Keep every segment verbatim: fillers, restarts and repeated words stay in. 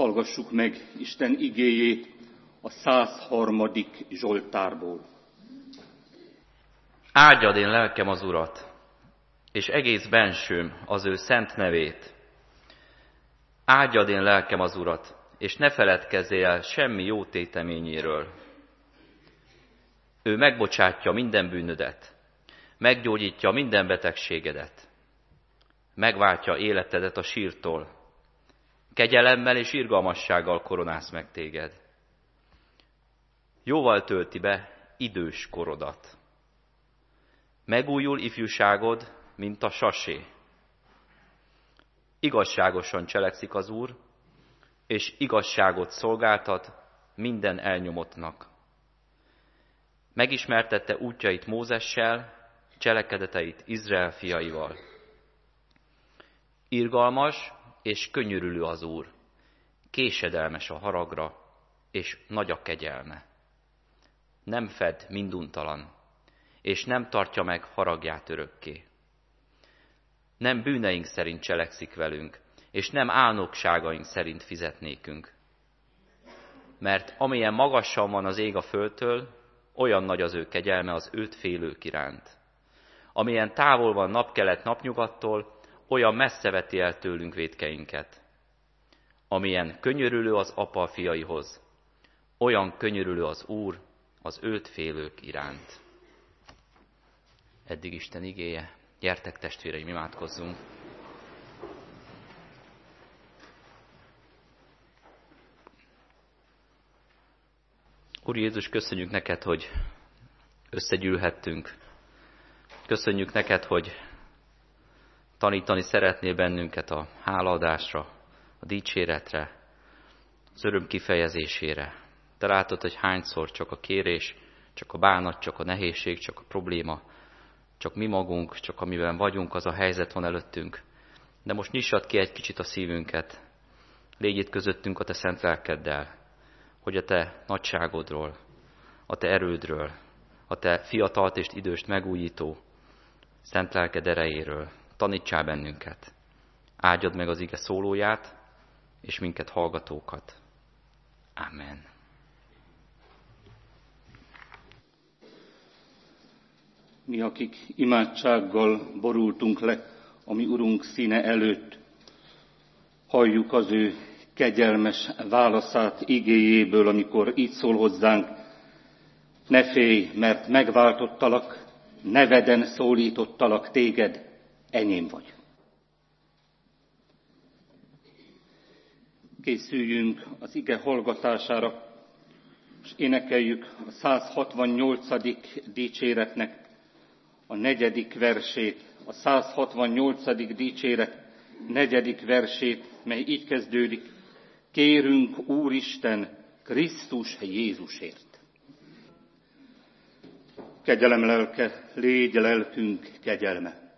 Hallgassuk meg Isten igéjét a százharmadik Zsoltárból. Áldjad én lelkem az Urat, és egész bensőm az ő szent nevét. Áldjad én lelkem az Urat, és ne feledkezzél el semmi jó téteményéről. Ő megbocsátja minden bűnödet, meggyógyítja minden betegségedet, megváltja életedet a sírtól, kegyelemmel és irgalmassággal koronász meg téged. Jóval tölti be idős korodat. Megújul ifjúságod, mint a sasé. Igazságosan cselekszik az Úr, és igazságot szolgáltat minden elnyomottnak. Megismertette útjait Mózessel, cselekedeteit Izrael fiaival. Irgalmas és könyörülő az Úr, késedelmes a haragra, és nagy a kegyelme. Nem fed minduntalan, és nem tartja meg haragját örökké. Nem bűneink szerint cselekszik velünk, és nem álnokságaink szerint fizet nékünk. Mert amilyen magasan van az ég a földtől, olyan nagy az ő kegyelme az őt félők iránt. Amilyen távol van napkelet napnyugattól, olyan messze veti el tőlünk vétkeinket. Amilyen könyörülő az apa a fiaihoz, olyan könyörülő az Úr az őt félők iránt. Eddig Isten igéje. Gyertek, testvéreim, imádkozzunk. Úr Jézus, köszönjük neked, hogy összegyűlhettünk. Köszönjük neked, hogy tanítani szeretnél bennünket a hálaadásra, a dicséretre, az öröm kifejezésére. Te látod, hogy hányszor csak a kérés, csak a bánat, csak a nehézség, csak a probléma, csak mi magunk, csak amiben vagyunk, az a helyzet van előttünk. De most nyissad ki egy kicsit a szívünket. Légy itt közöttünk a te szent lelkeddel, hogy a te nagyságodról, a te erődről, a te fiatalt és időst megújító szent lelked erejéről tanítsál bennünket. Áldjad meg az ige szólóját, és minket hallgatókat. Amen. Mi, akik imádsággal borultunk le a mi Urunk színe előtt, halljuk az ő kegyelmes válaszát igéjéből, amikor így szól hozzánk: ne félj, mert megváltottalak, neveden szólítottalak téged, enyém vagy. Készüljünk az ige hallgatására, és énekeljük a százhatvannyolcadik dicséretnek a negyedik versét, a százhatvannyolcadik dicséret negyedik versét, mely így kezdődik: kérünk Úristen Krisztus Jézusért. Kegyelem lelke, légy lelkünk kegyelme.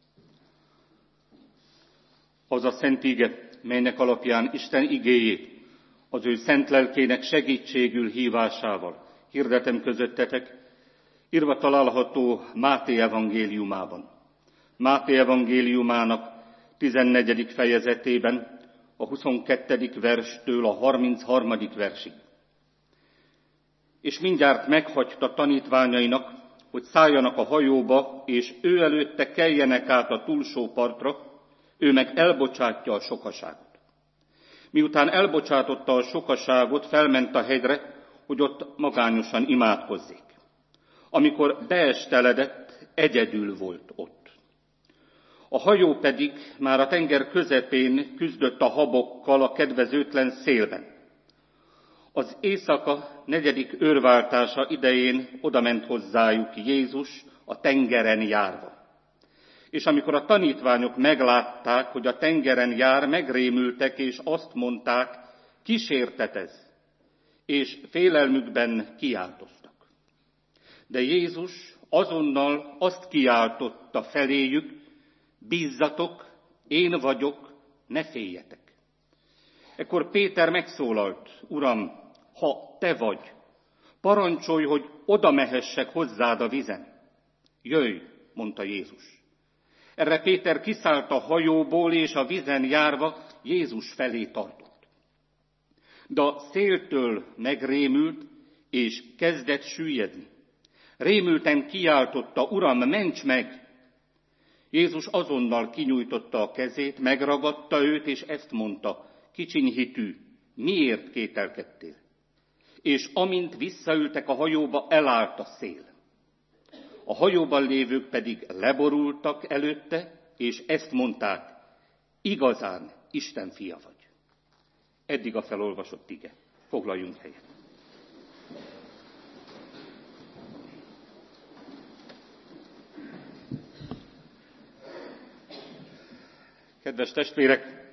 Az a szent ige, melynek alapján Isten igéjét az ő szent lelkének segítségül hívásával hirdetem közöttetek, írva található Máté evangéliumában. Máté evangéliumának tizennegyedik fejezetében, a huszonkettedik verstől a harmincharmadik versig. És mindjárt meghagyta tanítványainak, hogy szálljanak a hajóba, és ő előtte keljenek át a túlsó partra, ő meg elbocsátja a sokaságot. Miután elbocsátotta a sokaságot, felment a hegyre, hogy ott magányosan imádkozzék. Amikor beesteledett, egyedül volt ott. A hajó pedig már a tenger közepén küzdött a habokkal a kedvezőtlen szélben. Az éjszaka negyedik őrváltása idején odament hozzájuk Jézus a tengeren járva. És amikor a tanítványok meglátták, hogy a tengeren jár, megrémültek, és azt mondták: kísértetez, és félelmükben kiáltoztak. De Jézus azonnal azt kiáltotta feléjük: bízzatok, én vagyok, ne féljetek. Ekkor Péter megszólalt: Uram, ha te vagy, parancsolj, hogy oda mehessek hozzád a vizen. Jöjj, mondta Jézus. Erre Péter kiszállt a hajóból, és a vizen járva Jézus felé tartott. de a széltől megrémült, és kezdett süllyedni. Rémülten kiáltotta, Uram, ments meg! Jézus azonnal kinyújtotta a kezét, megragadta őt, és ezt mondta, kicsiny hitű, miért kételkedtél? És amint visszaültek a hajóba, elállt a szél. A hajóban lévők pedig leborultak előtte, és ezt mondták, igazán Isten fia vagy. Eddig a felolvasott ige. Foglaljunk helyet. Kedves testvérek,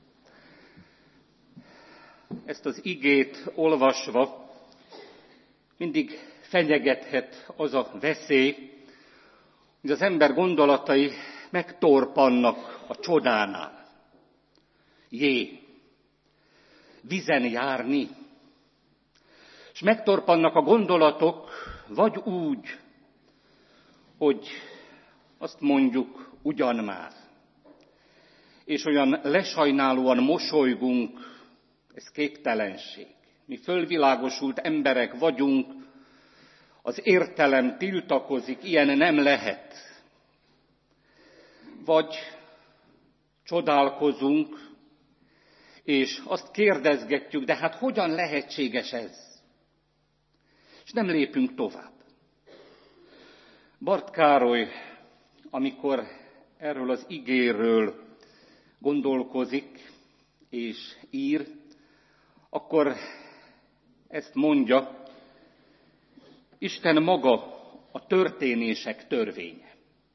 ezt az igét olvasva mindig fenyegethet az a veszély, hogy az ember gondolatai megtorpannak a csodánál. Jé, vizen járni, és megtorpannak a gondolatok, vagy úgy, hogy azt mondjuk ugyan már, és olyan lesajnálóan mosolygunk, ez képtelenség. Mi fölvilágosult emberek vagyunk, az értelem tiltakozik, ilyen nem lehet. Vagy csodálkozunk, és azt kérdezgetjük, de hát hogyan lehetséges ez? És nem lépünk tovább. Barth Károly, amikor erről az igéről gondolkozik és ír, akkor ezt mondja, Isten maga a történések törvénye.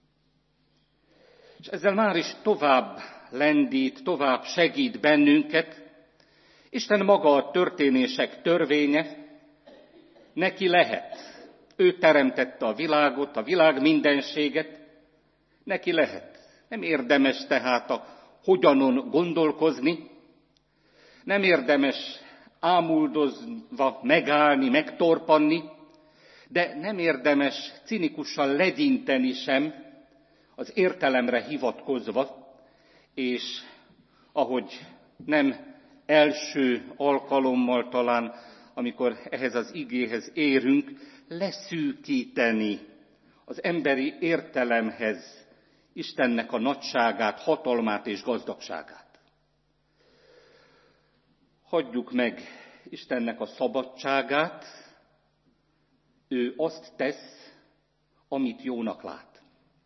És ezzel már is tovább lendít, tovább segít bennünket. Isten maga a történések törvénye, neki lehet. Ő teremtette a világot, a világ mindenséget, neki lehet. Nem érdemes tehát a hogyanon gondolkozni, nem érdemes ámuldozva megállni, megtorpanni, de nem érdemes cinikusan legyinteni sem az értelemre hivatkozva, és ahogy nem első alkalommal talán, amikor ehhez az igéhez érünk, leszűkíteni az emberi értelemhez Istennek a nagyságát, hatalmát és gazdagságát. Hagyjuk meg Istennek a szabadságát, ő azt tesz, amit jónak lát.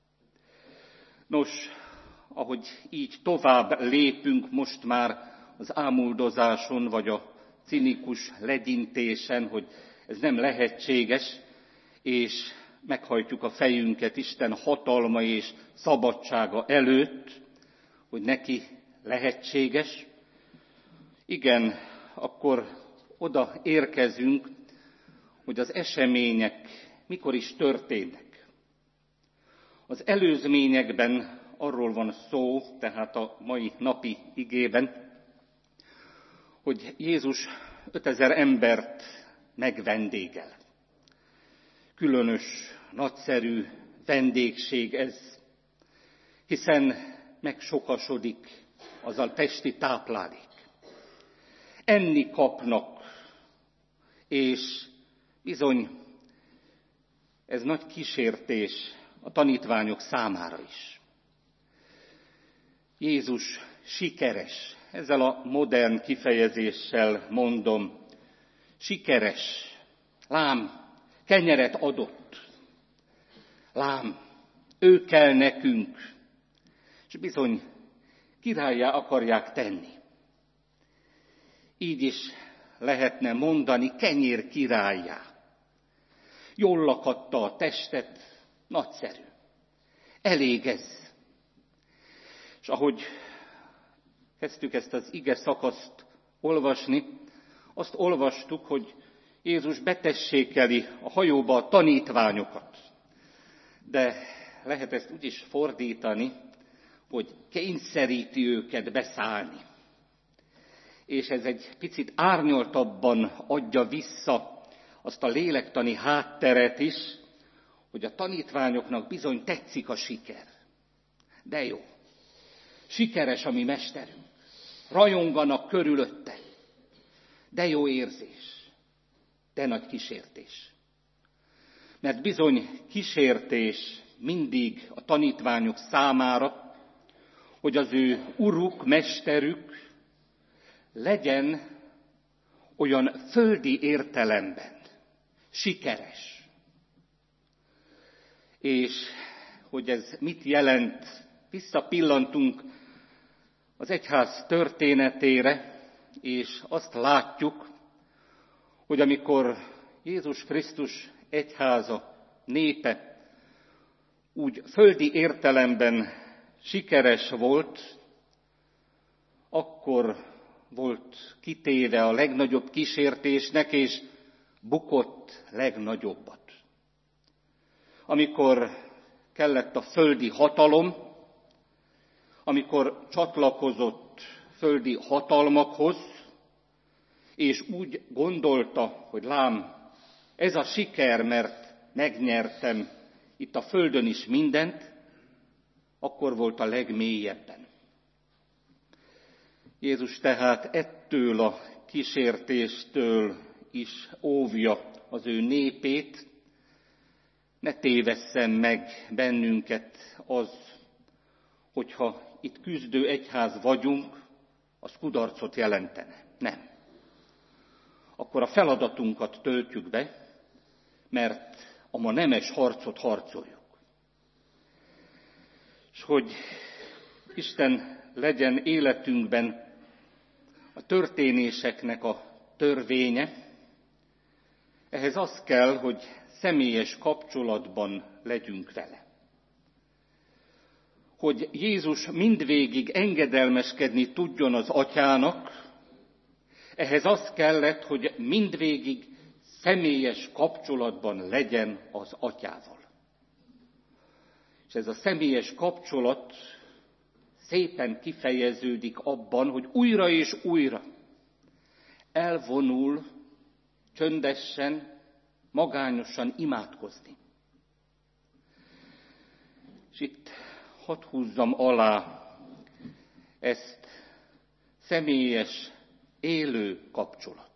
Nos, ahogy így tovább lépünk most már az ámuldozáson, vagy a cinikus legyintésen, hogy ez nem lehetséges, és meghajtjuk a fejünket Isten hatalma és szabadsága előtt, hogy neki lehetséges. Igen, akkor oda érkezünk, hogy az események mikor is történnek. Az előzményekben arról van szó, tehát a mai napi igében, hogy Jézus ötezer embert megvendégel. Különös, nagyszerű vendégség ez, hiszen megsokasodik az a testi táplálék. Enni kapnak, és bizony ez nagy kísértés a tanítványok számára is. Jézus sikeres, ezzel a modern kifejezéssel mondom, sikeres, lám, kenyeret adott, lám, ő kell nekünk, és bizony királlyá akarják tenni. Így is lehetne mondani, kenyér királlyá. Jól lakadta a testet, nagyszerű. Elég ez. És ahogy kezdtük ezt az ige szakaszt olvasni, azt olvastuk, hogy Jézus betessékeli a hajóba a tanítványokat. De lehet ezt úgy is fordítani, hogy kényszeríti őket beszállni. És ez egy picit árnyaltabban adja vissza azt a lélektani hátteret is, hogy a tanítványoknak bizony tetszik a siker. De jó, sikeres a mi mesterünk, rajonganak körülötte. De jó érzés, de nagy kísértés. Mert bizony kísértés mindig a tanítványok számára, hogy az ő uruk, mesterük legyen olyan földi értelemben sikeres. És hogy ez mit jelent, visszapillantunk az egyház történetére, és azt látjuk, hogy amikor Jézus Krisztus egyháza, népe úgy földi értelemben sikeres volt, akkor volt kitéve a legnagyobb kísértésnek, és bukott legnagyobbat. Amikor kellett a földi hatalom, amikor csatlakozott földi hatalmakhoz, és úgy gondolta, hogy lám, ez a siker, mert megnyertem itt a földön is mindent, akkor volt a legmélyebben. Jézus tehát ettől a kísértéstől is óvja az ő népét, ne tévesszen meg bennünket az, hogyha itt küzdő egyház vagyunk, az kudarcot jelentene. Nem. Akkor a feladatunkat töltjük be, mert a ma nemes harcot harcoljuk. És hogy Isten legyen életünkben a történéseknek a törvénye, ehhez az kell, hogy személyes kapcsolatban legyünk vele. Hogy Jézus mindvégig engedelmeskedni tudjon az Atyának, ehhez az kellett, hogy mindvégig személyes kapcsolatban legyen az Atyával. És ez a személyes kapcsolat szépen kifejeződik abban, hogy újra és újra elvonul csöndesen, magányosan imádkozni. És itt hadd húzzam alá ezt személyes, élő kapcsolat.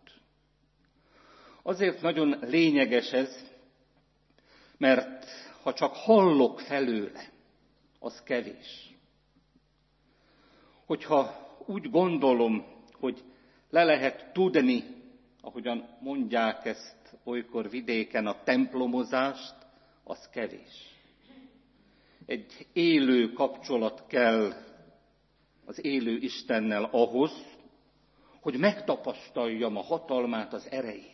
Azért nagyon lényeges ez, mert ha csak hallok felőle, az kevés. Hogyha úgy gondolom, hogy le lehet tudni, ahogyan mondják ezt olykor vidéken, a templomozást, az kevés. Egy élő kapcsolat kell az élő Istennel ahhoz, hogy megtapasztaljam a hatalmát, az erejét.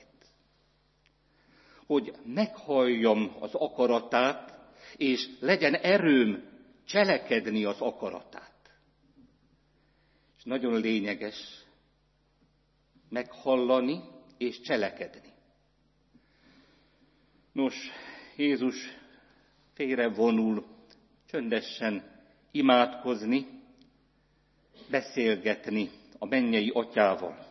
Hogy meghalljam az akaratát, és legyen erőm cselekedni az akaratát. És nagyon lényeges meghallani és cselekedni. Nos, Jézus félrevonul, csöndesen imádkozni, beszélgetni a mennyei Atyával.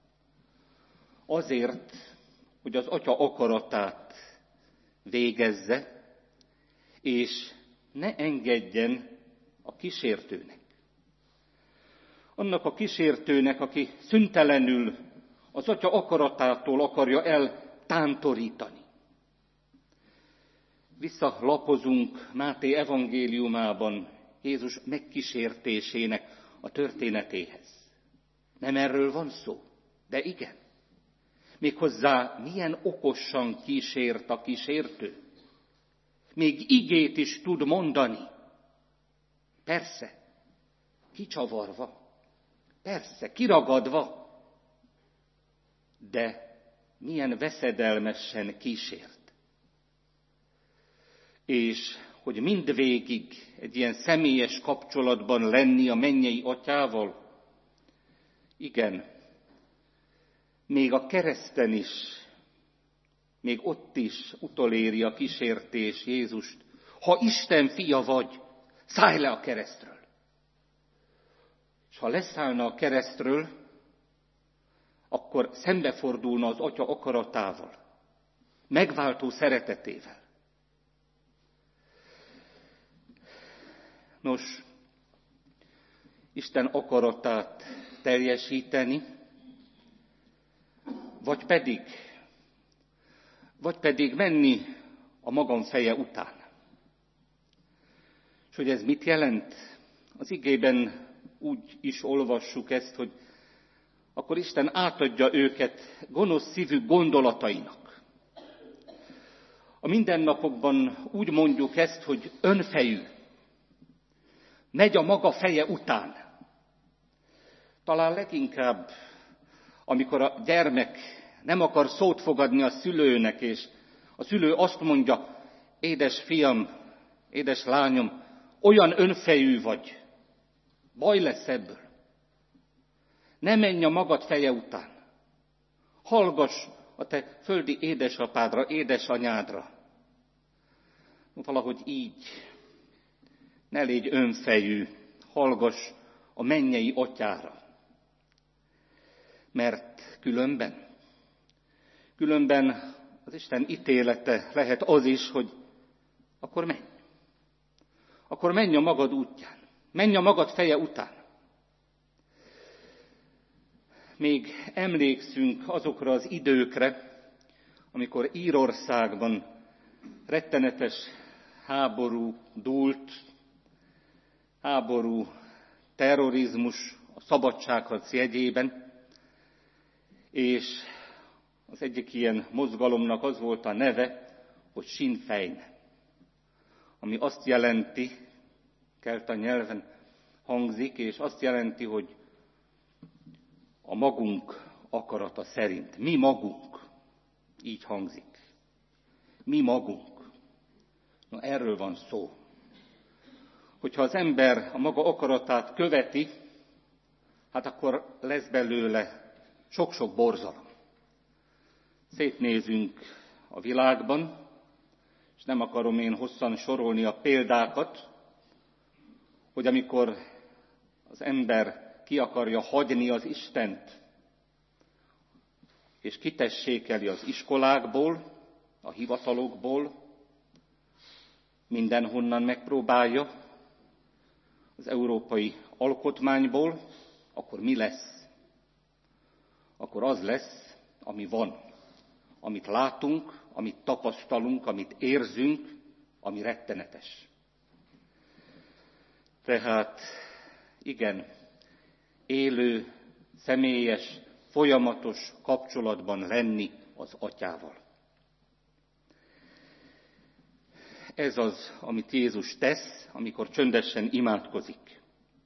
Azért, hogy az Atya akaratát végezze, és ne engedjen a kísértőnek. Annak a kísértőnek, aki szüntelenül az Atya akaratától akarja eltántorítani. Visszalapozunk Máté evangéliumában Jézus megkísértésének a történetéhez. Nem erről van szó, de igen. Méghozzá milyen okosan kísért a kísértő. Még igét is tud mondani. Persze, kicsavarva. Persze, kiragadva. De milyen veszedelmesen kísért. És hogy mindvégig egy ilyen személyes kapcsolatban lenni a mennyei Atyával, igen, még a kereszten is, még ott is utoléri a kísértés Jézust. Ha Isten fia vagy, szállj le a keresztről. És ha leszállna a keresztről, akkor szembefordulna az Atya akaratával, megváltó szeretetével. Nos, Isten akaratát teljesíteni, vagy pedig, vagy pedig menni a magam feje után. És hogy ez mit jelent? Az igében úgy is olvassuk ezt, hogy akkor Isten átadja őket gonosz szívű gondolatainak. A mindennapokban úgy mondjuk ezt, hogy önfejű. Megy a maga feje után. Talán leginkább, amikor a gyermek nem akar szót fogadni a szülőnek, és a szülő azt mondja, édes fiam, édes lányom, olyan önfejű vagy, baj lesz ebből. Ne menj a magad feje után. Hallgass a te földi édesapádra, édesanyádra. Valahogy így. Ne légy önfejű, hallgass a mennyei atyára. Mert különben, különben az Isten ítélete lehet az is, hogy akkor menj. Akkor menj a magad útján. Menj a magad feje után. Még emlékszünk azokra az időkre, amikor Írországban rettenetes háború dúlt, háború, terrorizmus a szabadságharc jegyében, és az egyik ilyen mozgalomnak az volt a neve, hogy Sinn Féin, ami azt jelenti, kelta nyelven hangzik, és azt jelenti, hogy a magunk akarata szerint. Mi magunk. Így hangzik. Mi magunk. Na, erről van szó. Hogyha az ember a maga akaratát követi, hát akkor lesz belőle sok-sok borzalom. Szétnézünk a világban, és nem akarom én hosszan sorolni a példákat, hogy amikor az ember ki akarja hagyni az Istent, és kitessékeli az iskolákból, a hivatalokból, mindenhonnan megpróbálja, az európai alkotmányból, akkor mi lesz? Akkor az lesz, ami van, amit látunk, amit tapasztalunk, amit érzünk, ami rettenetes. Tehát igen, élő, személyes, folyamatos kapcsolatban lenni az Atyával. Ez az, amit Jézus tesz, amikor csöndesen imádkozik.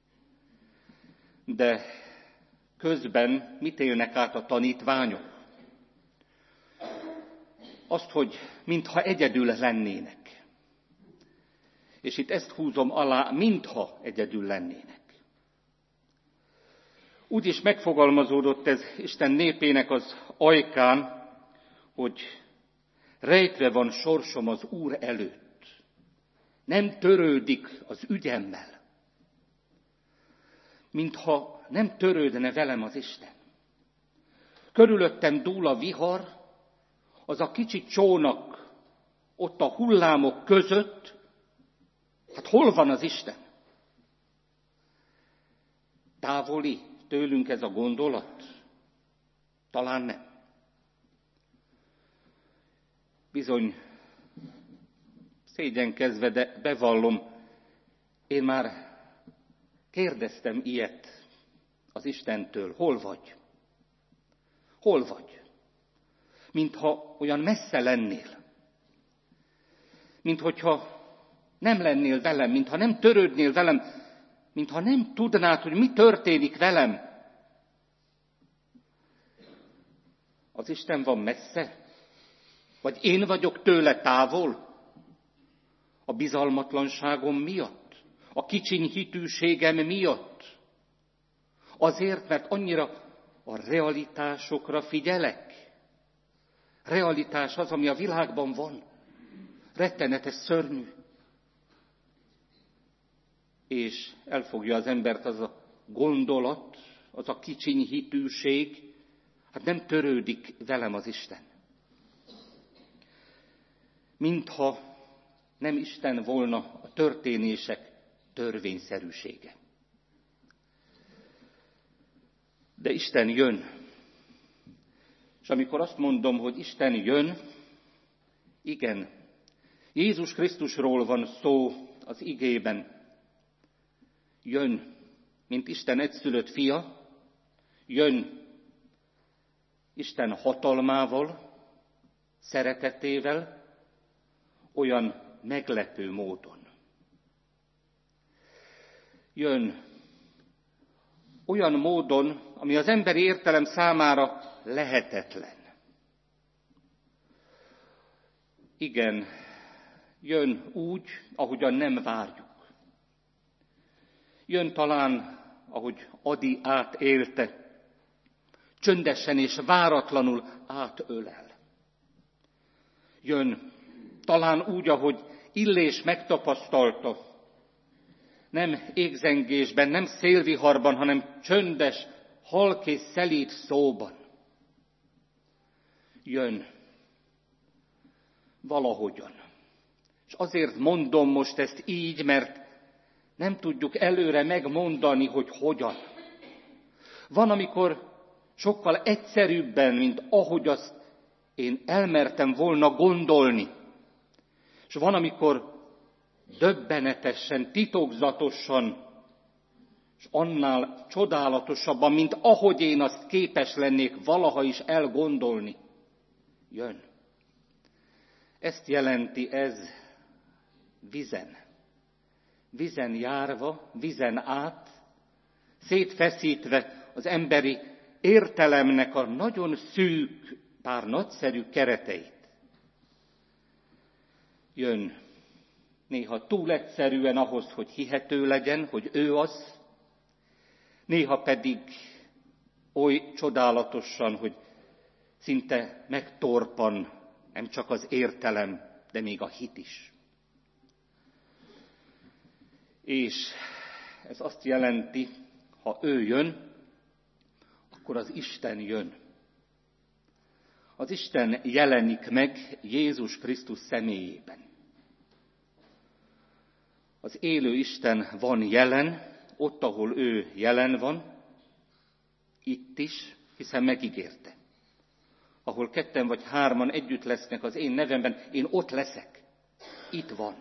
De közben mit élnek át a tanítványok? Azt, hogy mintha egyedül lennének. És itt ezt húzom alá, mintha egyedül lennének. Úgy is megfogalmazódott ez Isten népének az ajkán, hogy rejtve van sorsom az Úr előtt. Nem törődik az ügyemmel. Mintha nem törődne velem az Isten. Körülöttem dúl a vihar, az a kicsi csónak ott a hullámok között, hát hol van az Isten? Távoli tőlünk ez a gondolat? Talán nem. Bizony, szégyenkezve, de bevallom, én már kérdeztem ilyet az Istentől. Hol vagy? Hol vagy? Mintha olyan messze lennél. Mint hogyha nem lennél velem, mintha nem törődnél velem, mintha nem tudnád, hogy mi történik velem. Az Isten van messze? Vagy én vagyok tőle távol? A bizalmatlanságom miatt? A kicsiny hitűségem miatt? Azért, mert annyira a realitásokra figyelek? Realitás az, ami a világban van. Rettenetes, szörnyű. És elfogja az embert az a gondolat, az a kicsiny hitűség, hát nem törődik velem az Isten. Mintha nem Isten volna a történések törvényszerűsége. De Isten jön, És amikor azt mondom, hogy Isten jön, igen, Jézus Krisztusról van szó az igében. Jön, mint Isten egyszülött fia, jön Isten hatalmával, szeretetével, olyan meglepő módon. Jön olyan módon, ami az emberi értelem számára lehetetlen. Igen, jön úgy, ahogyan nem várjuk. Jön talán, ahogy Adi átélte, csöndesen és váratlanul átölel. Jön talán úgy, ahogy Illés megtapasztalta, nem égzengésben, nem szélviharban, hanem csöndes, halk és szelíd szóban. Jön valahogyan. És azért mondom most ezt így, mert nem tudjuk előre megmondani, hogy hogyan. Van, amikor sokkal egyszerűbben, mint ahogy azt én elmertem volna gondolni. És van, amikor döbbenetesen, titokzatosan, és annál csodálatosabban, mint ahogy én azt képes lennék valaha is elgondolni, jön. Ezt jelenti ez vizen. Vizen járva, vizen át, szétfeszítve az emberi értelemnek a nagyon szűk, bár nagyszerű kereteit. Jön néha túl egyszerűen ahhoz, hogy hihető legyen, hogy ő az, néha pedig oly csodálatosan, hogy szinte megtorpan nem csak az értelem, de még a hit is. És ez azt jelenti, ha ő jön, akkor az Isten jön. Az Isten jelenik meg Jézus Krisztus személyében. Az élő Isten van jelen, ott, ahol ő jelen van, itt is, hiszen megígérte. Ahol ketten vagy hárman együtt lesznek az én nevemben, én ott leszek. Itt van.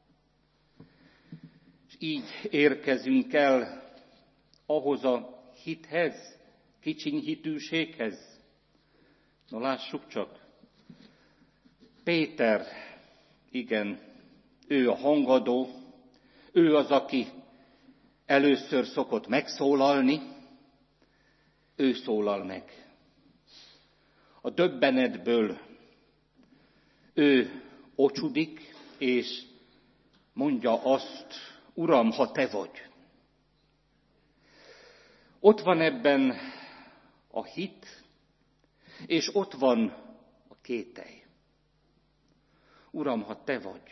És így érkezünk el ahhoz a hithez, kicsiny hitűséghez. Na lássuk csak. Péter, igen, ő a hangadó, ő az, aki először szokott megszólalni, ő szólal meg. A döbbenetből ő ocsudik, és mondja azt, Uram, ha te vagy. Ott van ebben a hit, és ott van a kételj. Uram, ha te vagy.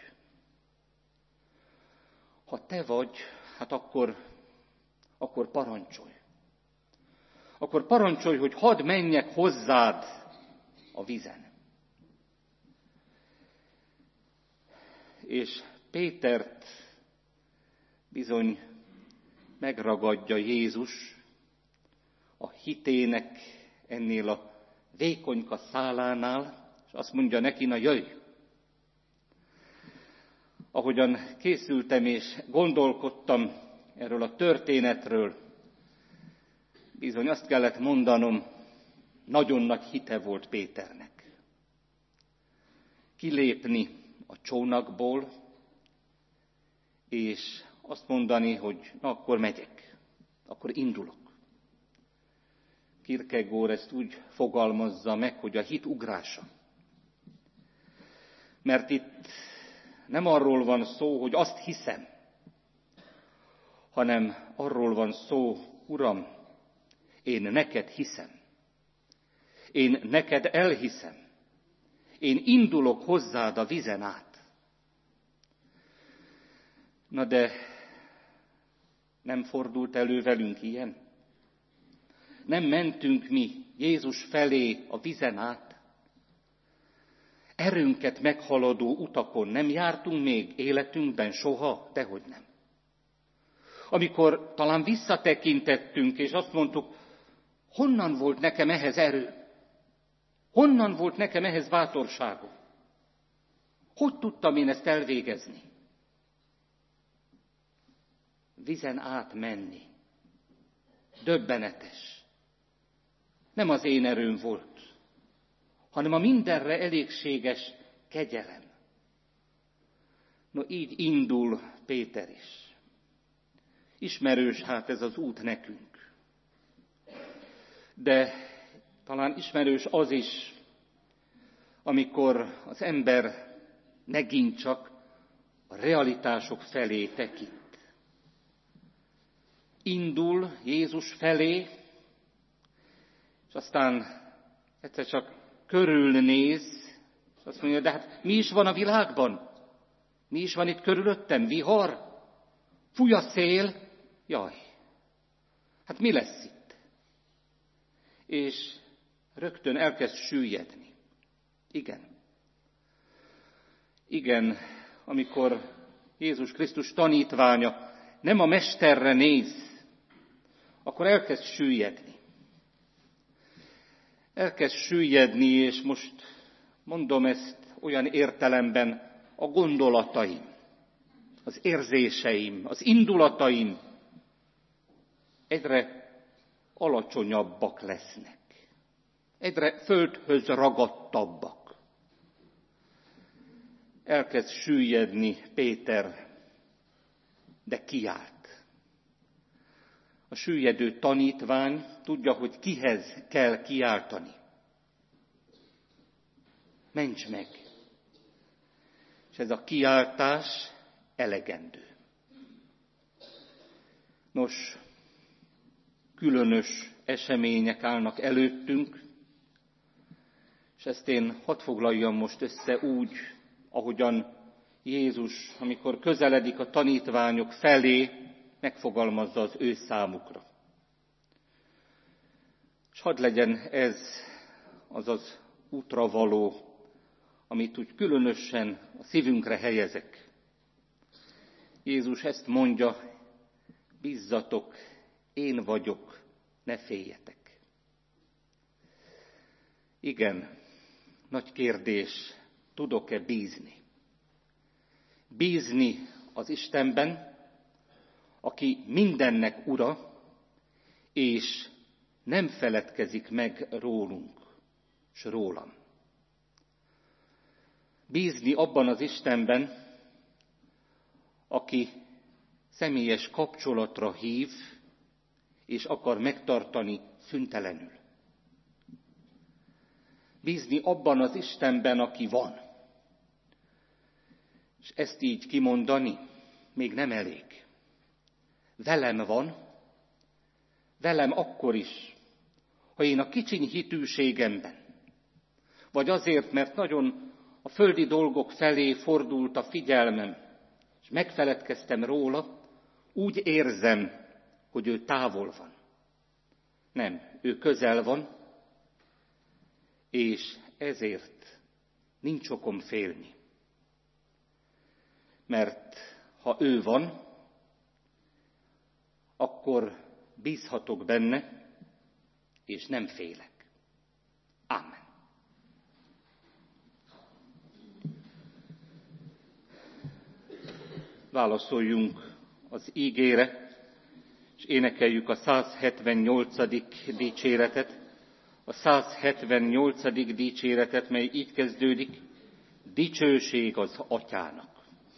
Ha te vagy, hát akkor, akkor parancsolj. Akkor parancsolj, hogy hadd menjek hozzád a vízen. És Pétert bizony megragadja Jézus a hitének ennél a vékonyka szálánál, és azt mondja neki, na jöjj! Ahogyan készültem és gondolkodtam erről a történetről, bizony azt kellett mondanom, nagyon nagy hite volt Péternek. Kilépni a csónakból, és azt mondani, hogy na, akkor megyek, akkor indulok. Kierkegaard ezt úgy fogalmazza meg, hogy a hit ugrása. Mert itt nem arról van szó, hogy azt hiszem, hanem arról van szó, Uram, én neked hiszem. Én neked elhiszem. Én indulok hozzád a vízen át. Na de nem fordult elő velünk ilyen? Nem mentünk mi Jézus felé a vízen át? Erőnket meghaladó utakon nem jártunk még életünkben soha? Dehogy nem. Amikor talán visszatekintettünk, és azt mondtuk, honnan volt nekem ehhez erő? Honnan volt nekem ehhez bátorságom? Hogy tudtam én ezt elvégezni? Vizen át menni. Döbbenetes. Nem az én erőm volt, hanem a mindenre elégséges kegyelem. No, így indul Péter is. Ismerős hát ez az út nekünk. De talán ismerős az is, amikor az ember megint csak a realitások felé tekint. Indul Jézus felé, és aztán egyszer csak körülnéz, és azt mondja, de hát mi is van a világban? Mi is van itt körülöttem? Vihar? Fúj a szél? Jaj, hát mi lesz itt? És rögtön elkezd süllyedni. Igen. Igen, amikor Jézus Krisztus tanítványa nem a mesterre néz, akkor elkezd süllyedni. Elkezd süllyedni, és most mondom ezt olyan értelemben, a gondolataim, az érzéseim, az indulataim egyre alacsonyabbak lesznek. Egyre földhöz ragadtabbak. Elkezd süllyedni Péter, de kiált. A süllyedő tanítvány tudja, hogy kihez kell kiáltani. Ments meg! És ez a kiáltás elegendő. Nos, különös események állnak előttünk, és ezt én hadd foglaljam most össze úgy, ahogyan Jézus, amikor közeledik a tanítványok felé, megfogalmazza az ő számukra. És hadd legyen ez az az útra való, amit úgy különösen a szívünkre helyezek. Jézus ezt mondja, bízzatok, én vagyok, ne féljetek. Igen, nagy kérdés, tudok-e bízni? Bízni az Istenben, aki mindennek ura, és nem feledkezik meg rólunk, s rólam. Bízni abban az Istenben, aki személyes kapcsolatra hív, és akar megtartani szüntelenül. Bízni abban az Istenben, aki van. És ezt így kimondani még nem elég. Velem van, velem akkor is, ha én a kicsiny hitűségemben, vagy azért, mert nagyon a földi dolgok felé fordult a figyelmem, és megfeledkeztem róla, úgy érzem, hogy ő távol van. Nem, ő közel van, és ezért nincs okom félni. Mert ha ő van, akkor bízhatok benne, és nem félek. Amen. Válaszoljunk az ígére, és énekeljük a százhetvennyolcadik dicséretet, a százhetvennyolcadik dicséretet, mely így kezdődik, dicsőség az Atyának.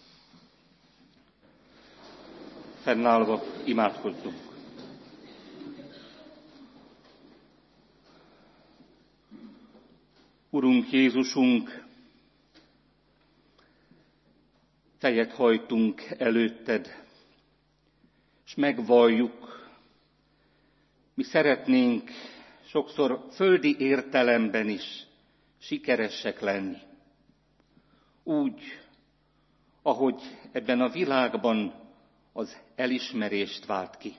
Fennállva imádkozzunk. Urunk Jézusunk, fejet hajtunk előtted, és megvalljuk, mi szeretnénk sokszor földi értelemben is sikeresek lenni. Úgy, ahogy ebben a világban az elismerést vált ki.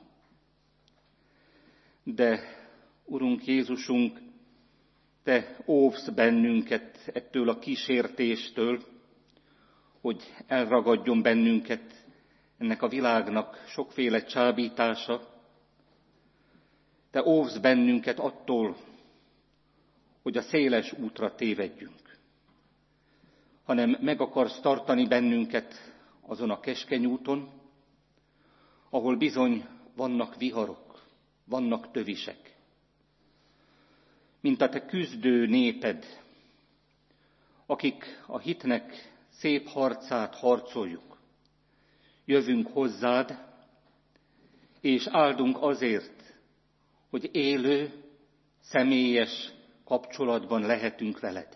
De, Urunk Jézusunk, Te óvsz bennünket ettől a kísértéstől, hogy elragadjon bennünket ennek a világnak sokféle csábítása. Te óvsz bennünket attól, hogy hogy a széles útra tévedjünk, hanem meg akarsz tartani bennünket azon a keskeny úton, ahol bizony vannak viharok, vannak tövisek. Mint a te küzdő néped, akik a hitnek szép harcát harcoljuk, jövünk hozzád, és áldunk azért, hogy élő, személyes kapcsolatban lehetünk veled.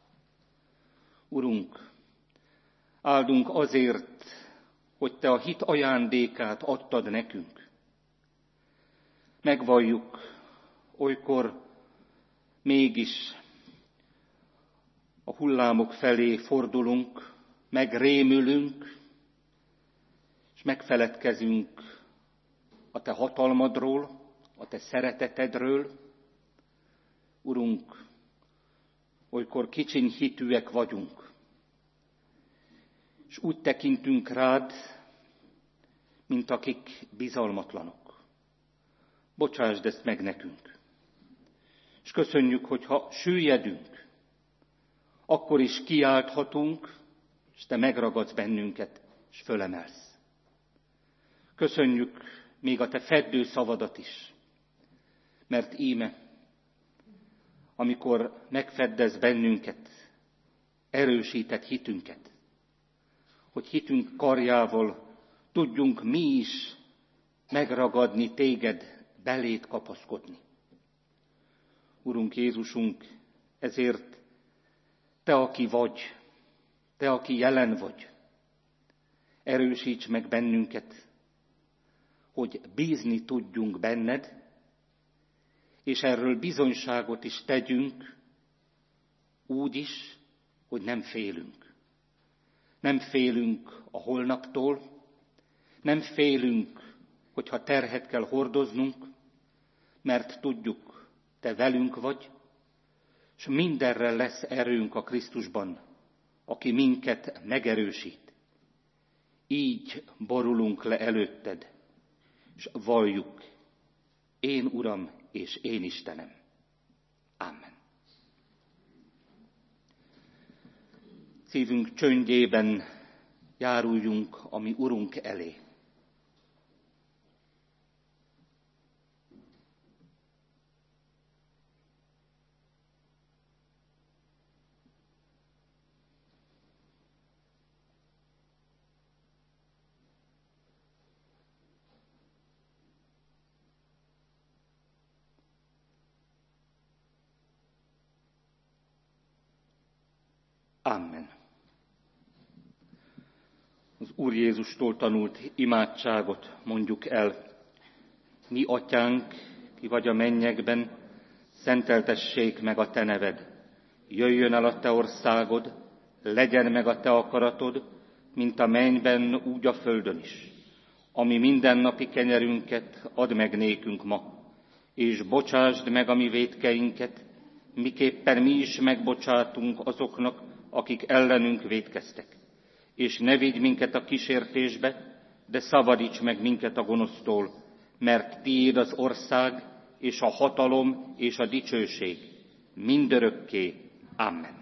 Urunk, áldunk azért, hogy te a hit ajándékát adtad nekünk. Megvalljuk, olykor mégis a hullámok felé fordulunk, megrémülünk, és megfeledkezünk a te hatalmadról, a te szeretetedről. Urunk, olykor kicsiny hitűek vagyunk, és úgy tekintünk rád, mint akik bizalmatlanok. Bocsásd ezt meg nekünk. És köszönjük, hogy ha süllyedünk, akkor is kiálthatunk, és te megragadsz bennünket, és fölemelsz. Köszönjük még a te feddő szavadat is, mert íme, amikor megfeddez bennünket, erősített hitünket, hogy hitünk karjával tudjunk mi is megragadni téged, beléd kapaszkodni. Urunk Jézusunk, ezért te, aki vagy, te, aki jelen vagy, erősíts meg bennünket, hogy bízni tudjunk benned, és erről bizonyságot is tegyünk, úgy is, hogy nem félünk. Nem félünk a holnaptól, nem félünk, hogyha terhet kell hordoznunk, mert tudjuk, te velünk vagy, és mindenre lesz erőnk a Krisztusban, aki minket megerősít. Így borulunk le előtted, és valljuk, én Uram és én Istenem. Amen. Szívünk csöndjében járuljunk a mi Urunk elé. Amen. Az Úr Jézustól tanult imádságot mondjuk el. Mi atyánk, ki vagy a mennyekben, szenteltessék meg a te neved. Jöjjön el a te országod, legyen meg a te akaratod, mint a mennyben, úgy a földön is. Ami mindennapi kenyerünket add meg nékünk ma, és bocsásd meg a mi vétkeinket, miképpen mi is megbocsátunk azoknak, akik ellenünk vétkeztek. És ne vigy minket a kísértésbe, de szabadíts meg minket a gonosztól, mert tiéd az ország, és a hatalom, és a dicsőség mindörökké. Amen.